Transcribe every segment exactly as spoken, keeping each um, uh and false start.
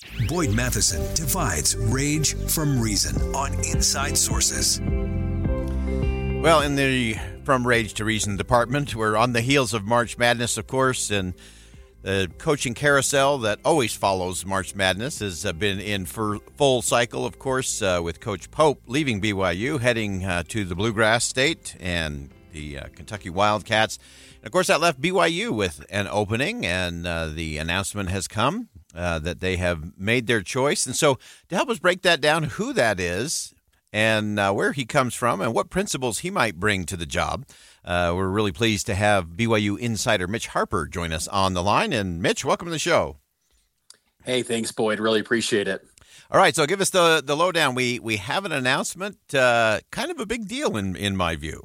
Boyd Matheson divides rage from reason on Inside Sources. Well, in the From Rage to Reason department, we're on the heels of March Madness, of course, and the coaching carousel that always follows March Madness has uh, been in for full cycle, of course, uh, with Coach Pope leaving B Y U, heading uh, to the Bluegrass State and the uh, Kentucky Wildcats. And, of course, that left B Y U with an opening, and uh, the announcement has come uh, that they have made their choice. And so to help us break that down, who that is, and uh, where he comes from, and what principles he might bring to the job. Uh, we're really pleased to have B Y U insider Mitch Harper join us on the line. And Mitch, welcome to the show. Hey, thanks, Boyd. Really appreciate it. All right, so give us the, the lowdown. We we have an announcement, uh, kind of a big deal in, in my view.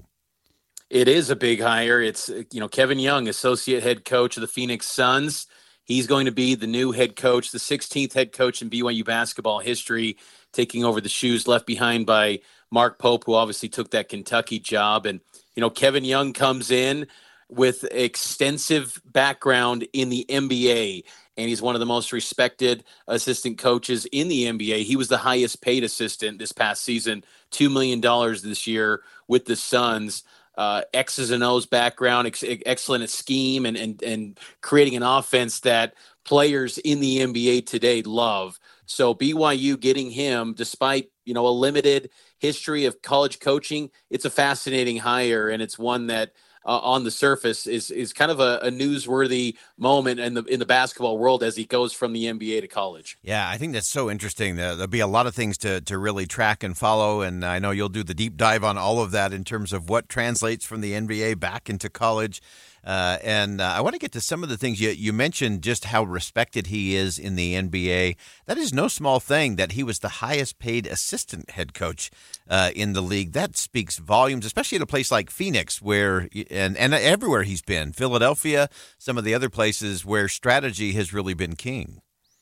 It is a big hire. It's, you know, Kevin Young, associate head coach of the Phoenix Suns. He's going to be the new head coach, the sixteenth head coach in B Y U basketball history, taking over the shoes left behind by Mark Pope, who obviously took that Kentucky job. And, you know, Kevin Young comes in with extensive background in the N B A, and he's one of the most respected assistant coaches in the N B A. He was the highest paid assistant this past season, two million dollars this year with the Suns. Uh, X's and O's background, ex- excellent at scheme and, and, and creating an offense that players in the N B A today love. So B Y U getting him, despite, you know, a limited history of college coaching, it's a fascinating hire, and it's one that uh, on the surface is is kind of a, a newsworthy moment in the in the basketball world as he goes from the N B A to college. Yeah, I think that's so interesting. There'll be a lot of things to, to really track and follow, and I know you'll do the deep dive on all of that in terms of what translates from the N B A back into college. Uh, and uh, I want to get to some of the things you, you mentioned, just how respected he is in the N B A. That is no small thing that he was the highest paid assistant head coach uh, in the league. That speaks volumes, especially at a place like Phoenix, where and, and everywhere he's been, Philadelphia, some of the other places where strategy has really been king.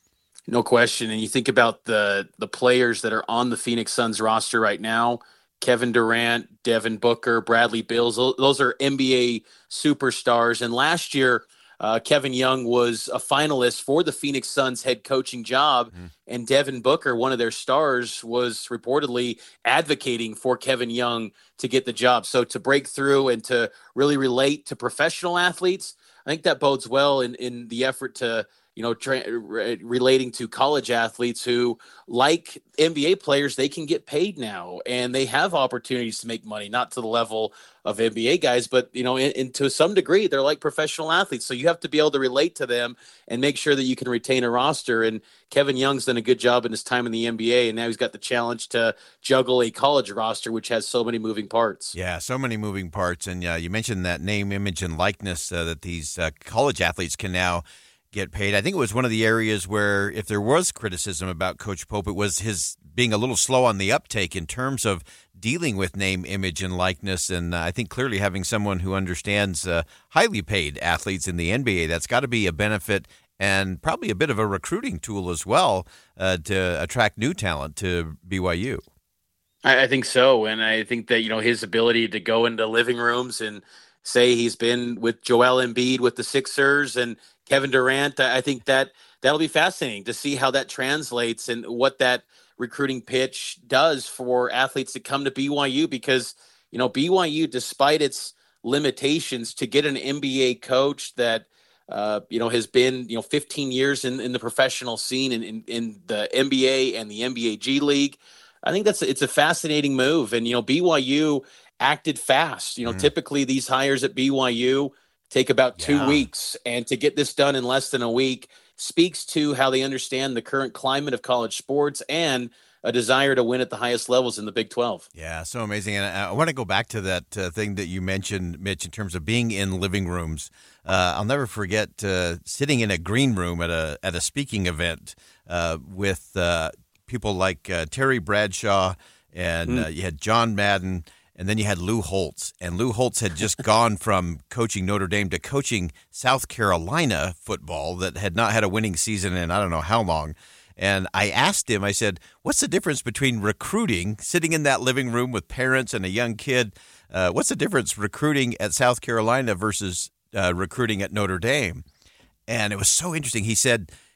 No question. And you think about the the players that are on the Phoenix Suns roster right now, Kevin Durant, Devin Booker, Bradley Beals, those are N B A superstars. And last year, uh, Kevin Young was a finalist for the Phoenix Suns head coaching job. Mm. And Devin Booker, one of their stars, was reportedly advocating for Kevin Young to get the job. So to break through and to really relate to professional athletes, I think that bodes well in, in the effort to, you know, tra- re- relating to college athletes who, like N B A players, they can get paid now and they have opportunities to make money, not to the level of N B A guys, but, you know, in, in to some degree, they're like professional athletes. So you have to be able to relate to them and make sure that you can retain a roster. And Kevin Young's done a good job in his time in the N B A, and now he's got the challenge to juggle a college roster, which has so many moving parts. Yeah, so many moving parts. And uh, you mentioned that name, image, and likeness uh, that these uh, college athletes can now get paid. I think it was one of the areas where, if there was criticism about Coach Pope, it was his being a little slow on the uptake in terms of dealing with name, image, and likeness. And uh, I think clearly having someone who understands uh, highly paid athletes in the N B A, that's got to be a benefit and probably a bit of a recruiting tool as well uh, to attract new talent to B Y U. I, I think so. And I think that, you know, his ability to go into living rooms and say he's been with Joel Embiid with the Sixers and Kevin Durant, I think that that'll be fascinating to see how that translates and what that recruiting pitch does for athletes that come to B Y U, because, you know, B Y U, despite its limitations, to get an N B A coach that, uh, you know, has been, you know, fifteen years in, in the professional scene and in, in the N B A and the N B A G League, I think that's, it's a fascinating move. And, you know, B Y U acted fast. You know, mm. typically these hires at B Y U take about two yeah. weeks, and to get this done in less than a week speaks to how they understand the current climate of college sports and a desire to win at the highest levels in the Big twelve. Yeah, so amazing. And I want to go back to that uh, thing that you mentioned, Mitch, in terms of being in living rooms. Uh, I'll never forget uh, sitting in a green room at a at a speaking event uh, with uh, people like uh, Terry Bradshaw, and mm. uh, you had John Madden. And then you had Lou Holtz, and Lou Holtz had just gone from coaching Notre Dame to coaching South Carolina football that had not had a winning season in I don't know how long. And I asked him, I said, what's the difference between recruiting, sitting in that living room with parents and a young kid, uh, what's the difference recruiting at South Carolina versus uh, recruiting at Notre Dame? And it was so interesting. He said,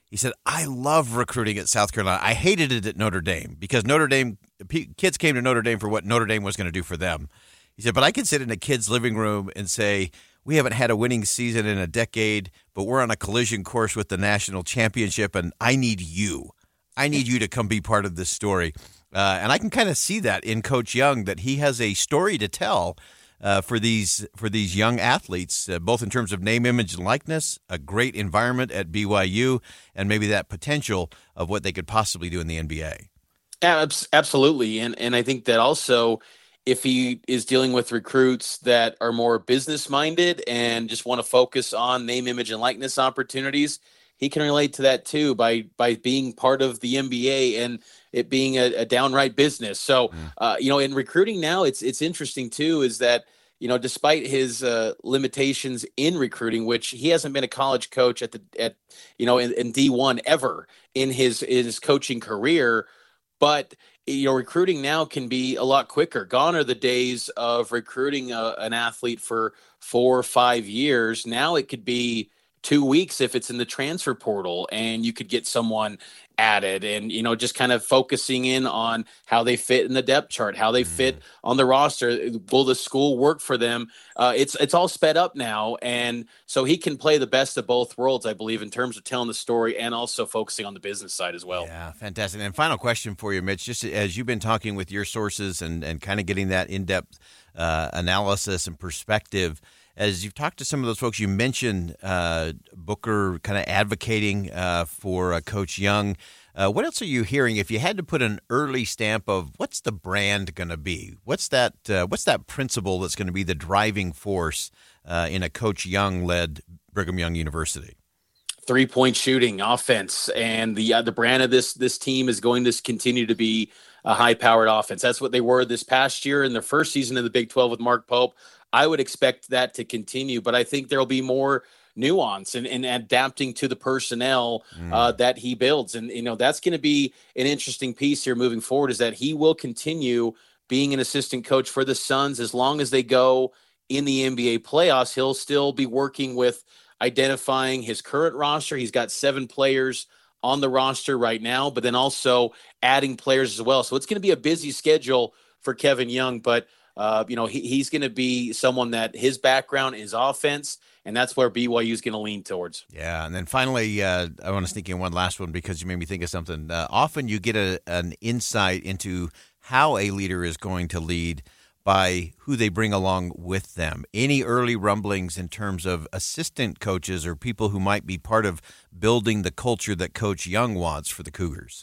He said, I love recruiting at South Carolina. I hated it at Notre Dame because Notre Dame kids came to Notre Dame for what Notre Dame was going to do for them. He said, but I can sit in a kid's living room and say, we haven't had a winning season in a decade, but we're on a collision course with the national championship, and I need you. I need you to come be part of this story. Uh, and I can kind of see that in Coach Young, that he has a story to tell uh, for these for these young athletes, uh, both in terms of name, image, and likeness, a great environment at B Y U, and maybe that potential of what they could possibly do in the N B A. Yeah, absolutely. And and I think that also, if he is dealing with recruits that are more business-minded and just want to focus on name, image, and likeness opportunities, he can relate to that too by by being part of the N B A and it being a, a downright business. So, mm. uh, you know, in recruiting now, it's it's interesting too, is that, you know, despite his uh, limitations in recruiting, which he hasn't been a college coach at the at you know in, in D one ever in his in his coaching career, but you know, recruiting now can be a lot quicker. Gone are the days of recruiting a, an athlete for four or five years. Now it could be two weeks if it's in the transfer portal, and you could get someone added, and, you know, just kind of focusing in on how they fit in the depth chart, how they fit on the roster. Will the school work for them? Uh, it's, it's all sped up now. And so he can play the best of both worlds, I believe, in terms of telling the story and also focusing on the business side as well. Yeah, fantastic. And final question for you, Mitch, just as you've been talking with your sources and, and kind of getting that in-depth uh, analysis and perspective, as you've talked to some of those folks, you mentioned uh, Booker kind of advocating uh, for uh, Coach Young. Uh, what else are you hearing? If you had to put an early stamp of what's the brand going to be, what's that? Uh, what's that principle that's going to be the driving force uh, in a Coach Young-led Brigham Young University? Three-point shooting, offense, and the uh, the brand of this this team is going to continue to be a high-powered offense. That's what they were this past year in their first season in the Big twelve with Mark Pope. I would expect that to continue, but I think there'll be more nuance and, and adapting to the personnel mm. uh, that he builds. And, you know, that's going to be an interesting piece here moving forward, is that he will continue being an assistant coach for the Suns as long as they go in the N B A playoffs. He'll still be working with identifying his current roster. He's got seven players on the roster right now, but then also adding players as well. So it's going to be a busy schedule for Kevin Young, but Uh, you know, he, he's going to be someone that his background is offense, and that's where B Y U is going to lean towards. Yeah, and then finally, uh, I want to sneak in one last one because you made me think of something. Uh, often you get a, an insight into how a leader is going to lead by who they bring along with them. Any early rumblings in terms of assistant coaches or people who might be part of building the culture that Coach Young wants for the Cougars?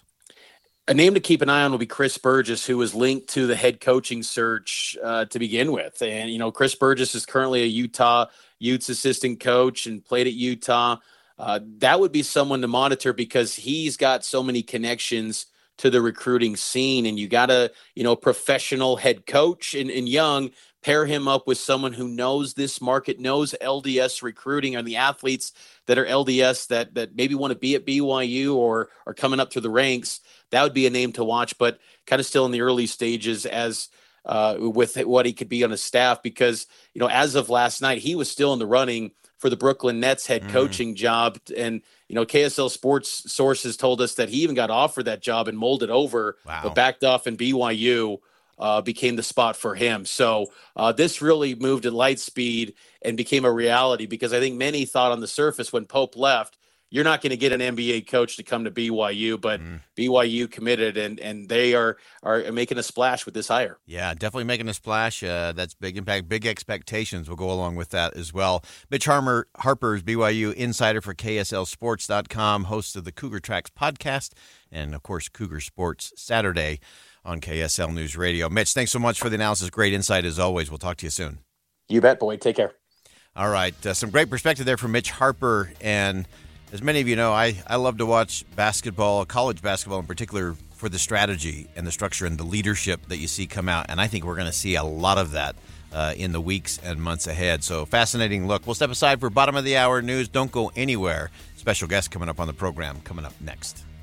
A name to keep an eye on will be Chris Burgess, who was linked to the head coaching search uh, to begin with. And, you know, Chris Burgess is currently a Utah Utes assistant coach and played at Utah. Uh, that would be someone to monitor because he's got so many connections to the recruiting scene. And you got a, you know, professional head coach in, in Young, pair him up with someone who knows this market, knows L D S recruiting, and the athletes that are L D S that that maybe want to be at B Y U or are coming up through the ranks. That would be a name to watch, but kind of still in the early stages as uh, with what he could be on his staff, because, you know, as of last night, he was still in the running for the Brooklyn Nets head mm. coaching job. And, you know, K S L Sports sources told us that he even got offered that job and molded over, wow. but backed off, and B Y U uh, became the spot for him. So uh, this really moved at light speed and became a reality, because I think many thought on the surface when Pope left, you're not going to get an N B A coach to come to B Y U, but mm. B Y U committed, and and they are are making a splash with this hire. Yeah, definitely making a splash. Uh, that's big impact. Big expectations will go along with that as well. Mitch Harper, Harper's B Y U insider for K S L Sports dot com, host of the Cougar Tracks podcast, and, of course, Cougar Sports Saturday on K S L News Radio. Mitch, thanks so much for the analysis. Great insight as always. We'll talk to you soon. You bet, boy. Take care. All right. Uh, some great perspective there from Mitch Harper. And as many of you know, I, I love to watch basketball, college basketball in particular, for the strategy and the structure and the leadership that you see come out. And I think we're going to see a lot of that uh, in the weeks and months ahead. So fascinating look. We'll step aside for bottom of the hour news. Don't go anywhere. Special guest coming up on the program coming up next.